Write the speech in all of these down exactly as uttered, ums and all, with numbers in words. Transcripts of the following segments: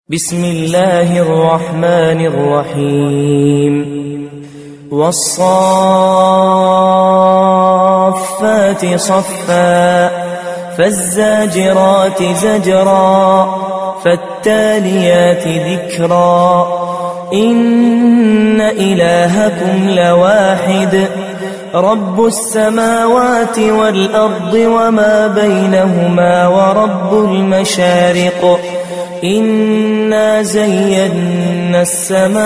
بسم الله الرحمن الرحيم والصافات صفا فالزاجرات زجرا فالتاليات ذكرا إن إلهكم لواحد رب السماوات والأرض وما بينهما ورب المشارق إنا زينا السماء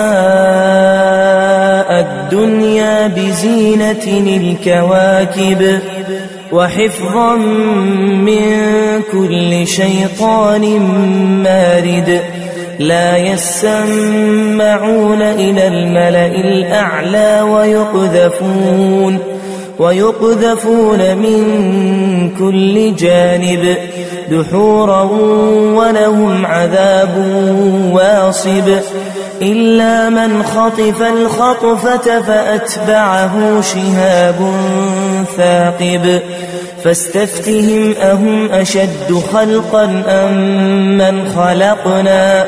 الدنيا بزينة الكواكب وحفظا من كل شيطان مارد لا يسمعون إلى الملأ الأعلى ويقذفون ويقذفون من كل جانب دحورا ولهم عذاب واصب إلا من خطف الخطفة فأتبعه شهاب ثاقب فاستفتهم أهم أشد خلقا أم من خلقنا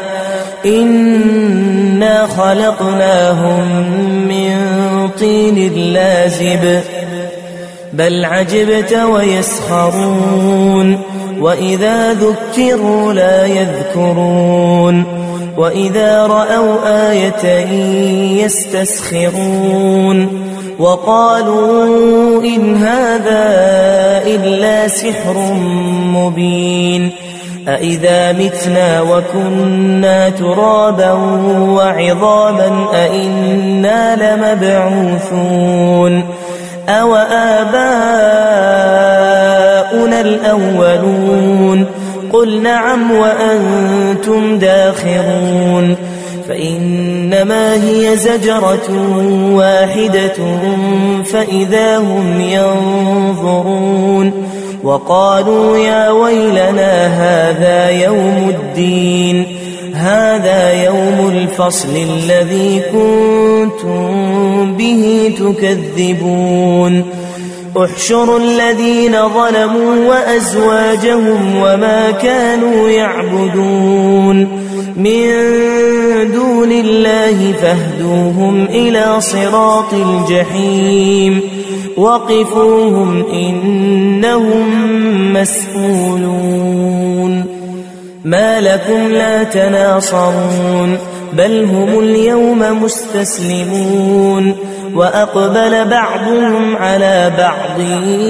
إنا خلقناهم من طين لازب بل عجبت ويسخرون وإذا ذكروا لا يذكرون وإذا رأوا آية يستسخرون وقالوا إن هذا إلا سحر مبين أإذا متنا وكنا ترابا وعظاما أإنا لمبعوثون أو آباؤنا الأولون قل نعم وأنتم داخرون فإنما هي زجرة واحدة فإذا هم ينظرون وقالوا يا ويلنا هذا يوم الدين هذا يوم الفصل الذي كنتم به تكذبون احشروا الذين ظلموا وأزواجهم وما كانوا يعبدون من دون الله فاهدوهم إلى صراط الجحيم وقفوهم إنهم مسؤولون ما لكم لا تناصرون بل هم اليوم مستسلمون وأقبل بعضهم على بعض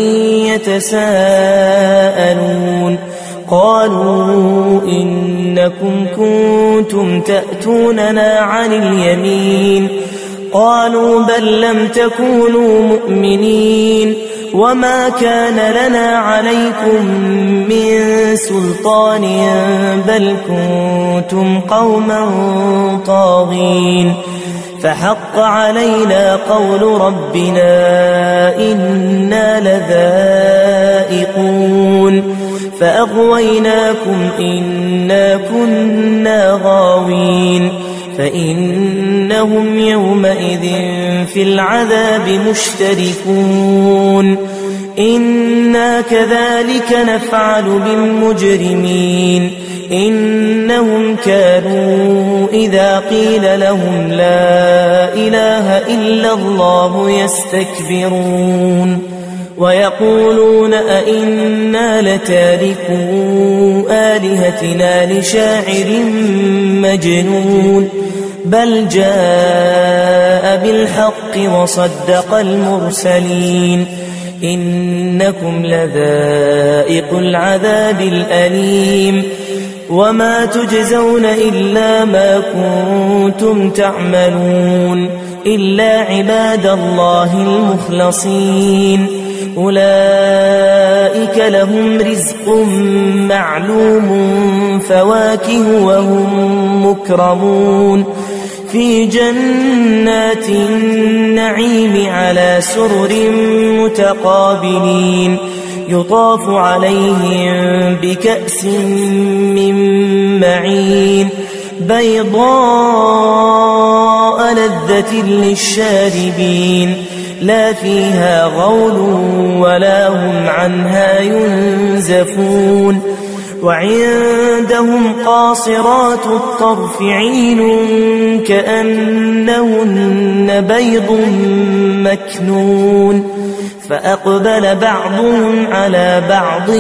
يتساءلون قالوا إنكم كنتم تأتوننا عن اليمين قالوا بل لم تكونوا مؤمنين وما كان لنا عليكم من سلطان بل كنتم قوما طاغين فحق علينا قول ربنا إنا لذائقون فأغويناكم إنا كنا غاوين فإنهم يومئذ في العذاب مشتركون إنا كذلك نفعل بالمجرمين إنهم كانوا إذا قيل لهم لا إله إلا الله يستكبرون ويقولون أئنا لتاركو آلهتنا لشاعر مجنون بل جاء بالحق وصدق المرسلين إنكم لذائق العذاب الأليم وما تجزون إلا ما كنتم تعملون إلا عباد الله المخلصين أولئك لهم رزق معلوم فواكه وهم مكرمون في جنات النعيم على سرر متقابلين يطاف عليهم بكأس من معين بيضاء لذة للشاربين لا فيها غول ولا هم عنها ينزفون وعندهم قاصرات الطرف عين كأنهن بيض مكنون فأقبل بعضهم على بعض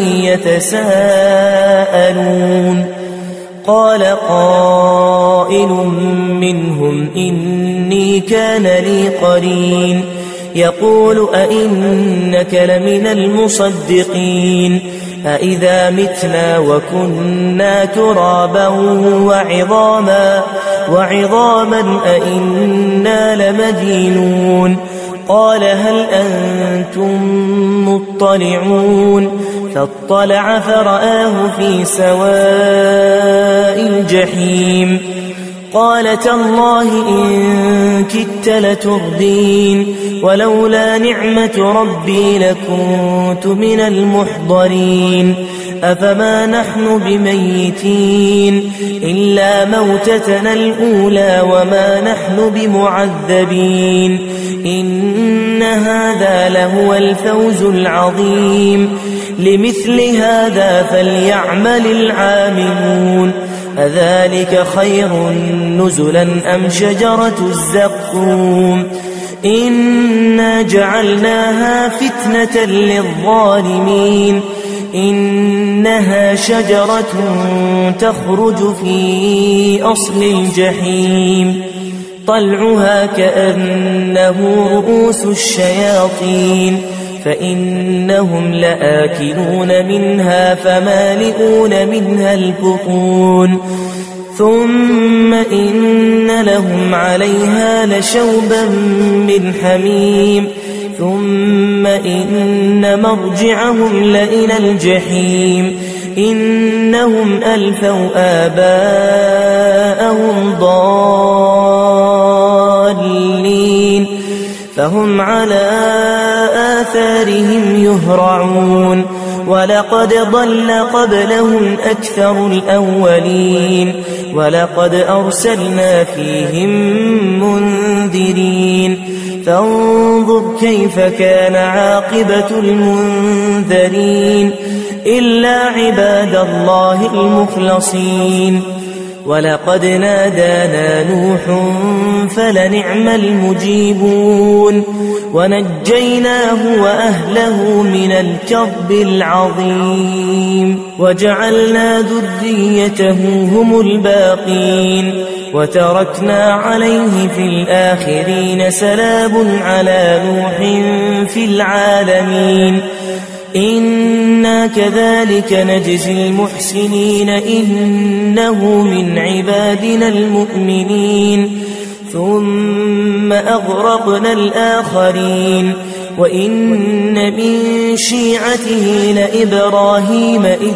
يتساءلون قال قائل منهم إني كان لي قرين يقول أئنك لمن المصدقين أإذا متنا وكنا ترابا وعظاما وعظاما أئنا لمدينون قال هل أنتم مطلعون فاطلع فرآه في سواء الجحيم قال تالله إن كدت لتردين ولولا نعمة ربي لكنت من المحضرين أفما نحن بميتين إلا موتتنا الأولى وما نحن بمعذبين إن هذا لهو الفوز العظيم لمثل هذا فليعمل العاملون أذلك خير نزلا أم شجرة الزقوم إنا جعلناها فتنة للظالمين إنها شجرة تخرج في أصل الجحيم طلعها كأنه رؤوس الشياطين فإنهم لآكلون منها فمالئون منها البطون ثم إن لهم عليها لشوبا من حميم ثم إن مرجعهم لإلى الجحيم إنهم ألفوا آباءهم ضالين فهم على آثارهم يهرعون ولقد ضل قبلهم أكثر الأولين ولقد أرسلنا فيهم منذرين فانظر كيف كان عاقبة المنذرين إلا عباد الله المخلصين ولقد نادانا نوح فلنعم المجيبون ونجيناه وأهله من الكرب العظيم وجعلنا ذريته هم الباقين وتركنا عليه في الآخرين سلام على نوح في العالمين إنا كذلك نجزي المحسنين إنه من عبادنا المؤمنين ثم أغرقنا الآخرين وإن من شيعته لإبراهيم إذ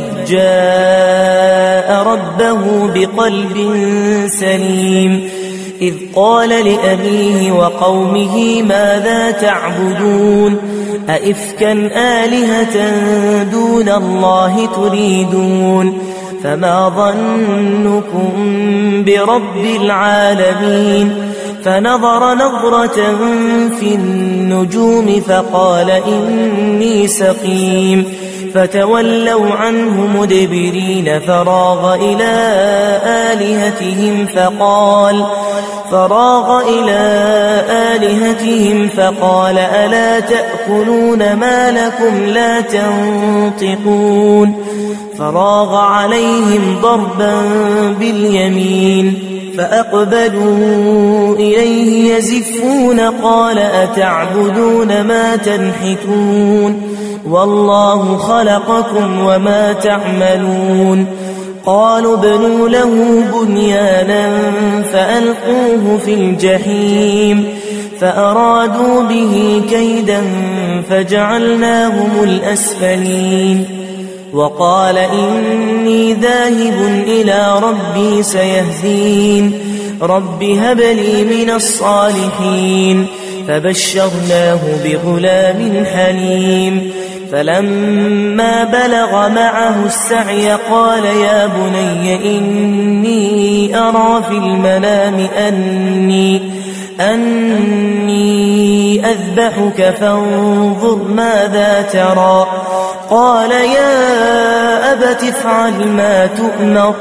جاء ربه بقلب سليم إذ قال لأبيه وقومه ماذا تعبدون أئفكا آلهة دون الله تريدون فما ظنكم برب العالمين فنظر نظرة في النجوم فقال إني سقيم فتولوا عنه مدبرين فراغ إلى آلهتهم فقال فراغ إلى آلهتهم فقال ألا تأكلون ما لكم لا تنطقون فراغ عليهم ضربا باليمين فأقبلوا إليه يزفون قال أتعبدون ما تنحتون والله خلقكم وما تعملون قالوا ابنوا له بنيانا فألقوه في الجحيم فأرادوا به كيدا فجعلناهم الأسفلين وقال إني ذاهب إلى ربي سيهدين رب هب لي من الصالحين فبشرناه بغلام حليم فلما بلغ معه السعي قال يا بني إني أرى في المنام أني أني أذبحك فانظر ماذا ترى قال يا أبت افعل ما تؤمر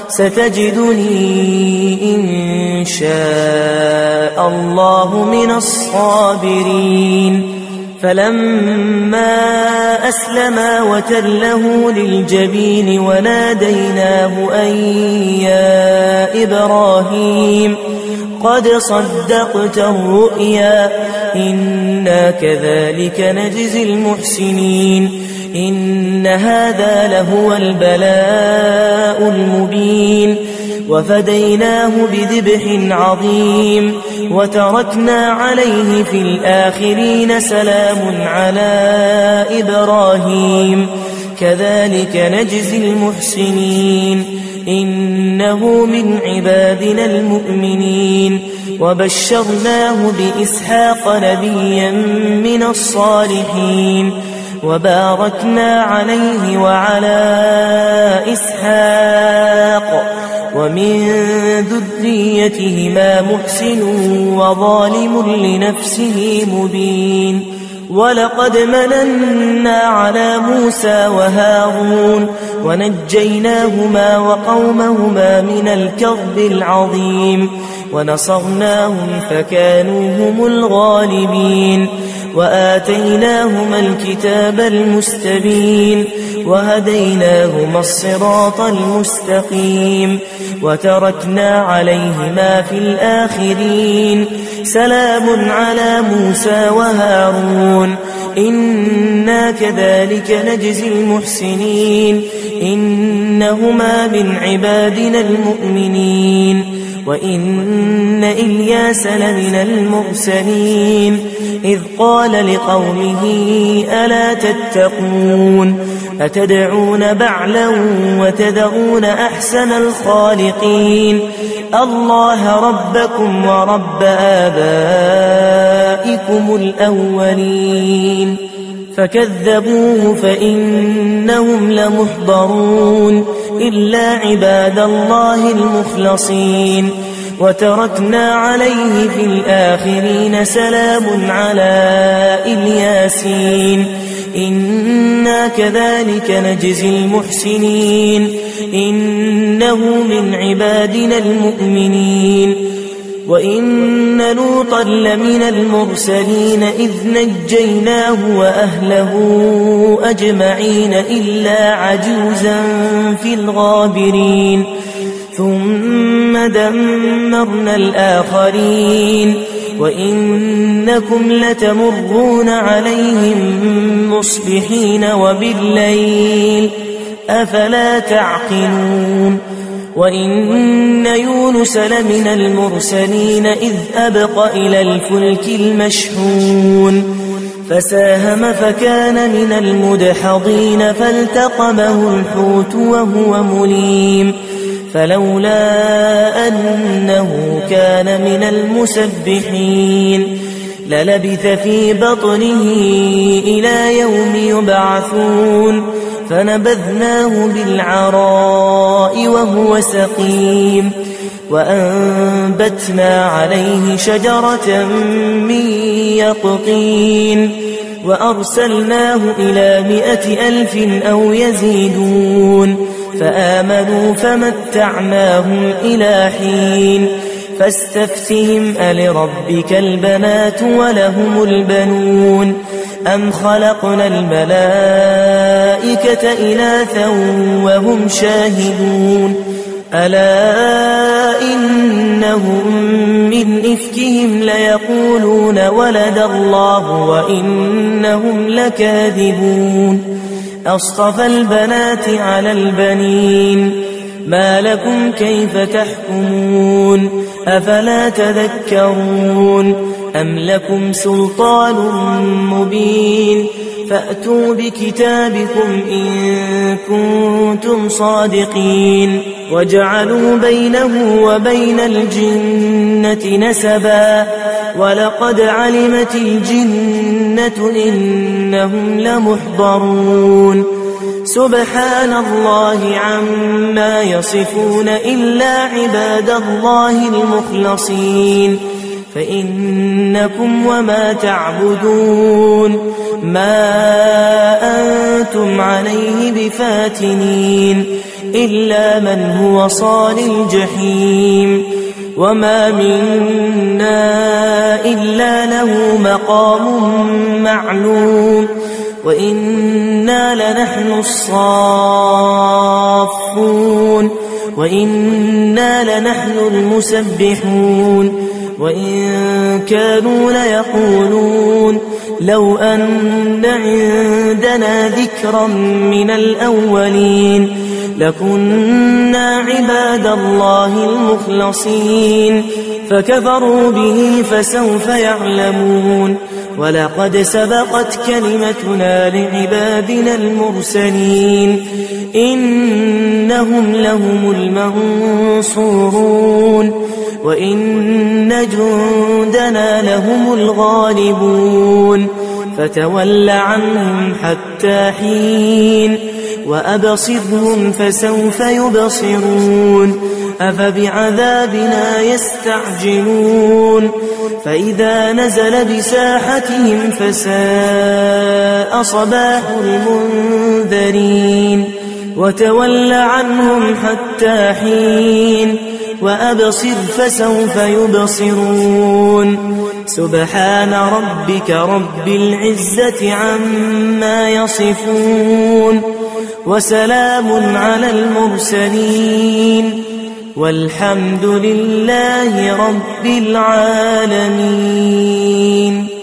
ستجدني إن شاء الله من الصابرين فلما أسلما وتله للجبين وناديناه أن يا إبراهيم قد صدقت الرؤيا إنا كذلك نجزي المحسنين إن هذا لهو البلاء المبين وفديناه بذبح عظيم وتركنا عليه في الآخرين سلام على إبراهيم كذلك نجزي المحسنين إنه من عبادنا المؤمنين وبشرناه بإسحاق نبيا من الصالحين وباركنا عليه وعلى إسحاق ومن ذريتهما محسن وظالم لنفسه مبين ولقد مننا على موسى وهارون ونجيناهما وقومهما من الكرب العظيم ونصرناهم فكانوا هم الغالبين وآتيناهما الكتاب المستبين وهديناهما الصراط المستقيم وتركنا عليهما في الآخرين سلام على موسى وهارون إنا كذلك نجزي المحسنين إنهما من عبادنا المؤمنين وإن إلياس لمن المرسلين إذ قال لقومه ألا تتقون أتدعون بعلا وتذرون أحسن الخالقين الله ربكم ورب آبائكم الأولين فكذبوه فإنهم لمحضرون إلا عباد الله المخلصين وتركنا عليه في الآخرين سلام على الياسين إنا كذلك نجزي المحسنين إنه من عبادنا المؤمنين وإن لوطا لمن المرسلين إذ نجيناه وأهله أجمعين إلا عجوزا في الغابرين ثم دمرنا الآخرين وإنكم لتمرون عليهم مصبحين وبالليل أفلا تعقلون وإن يونس لمن المرسلين إذ أبق إلى الفلك المشحون فساهم فكان من المدحضين فالتقمه الحوت وهو مليم فلولا أنه كان من المسبحين للبث في بطنه إلى يوم يبعثون فنبذناه بالعراء وهو سقيم وأنبتنا عليه شجرة من يقطين وأرسلناه إلى مائة ألف أو يزيدون فآمنوا فمتعناهم إلى حين فاستفتهم ألربك البنات ولهم البنون أم خلقنا الملائكة إناثا وهم شاهدون ألا إنهم من إفكهم ليقولون ولد الله وإنهم لكاذبون أصطفى البنات على البنين ما لكم كيف تحكمون أفلا تذكرون أم لكم سلطان مبين فأتوا بكتابكم إن كنتم صادقين وجعلوا بينه وبين الجنة نسبا ولقد علمت الجنة إنهم لمحضرون سبحان الله عما يصفون إلا عباد الله المخلصين فإنكم وما تعبدون ما أنتم عليه بفاتنين إلا من هو صال الجحيم وما منا إلا له مقام معلوم وإنا لنحن الصافون وإنا لنحن المسبحون وإن كانوا ليقولون لو أن عندنا ذكرا من الأولين لكنا عباد الله المخلصين فكفروا به فسوف يعلمون ولقد سبقت كلمتنا لعبادنا المرسلين إنهم لهم المنصورون وإن جندنا لهم الغالبون فتول عنهم حتى حين وأبصرهم فسوف يبصرون أفبعذابنا يستعجلون فإذا نزل بساحتهم فساء صباح المنذرين وتول عنهم حتى حين وأبصر فسوف يبصرون سبحان ربك رب العزة عما يصفون وسلام على المرسلين والحمد لله رب العالمين.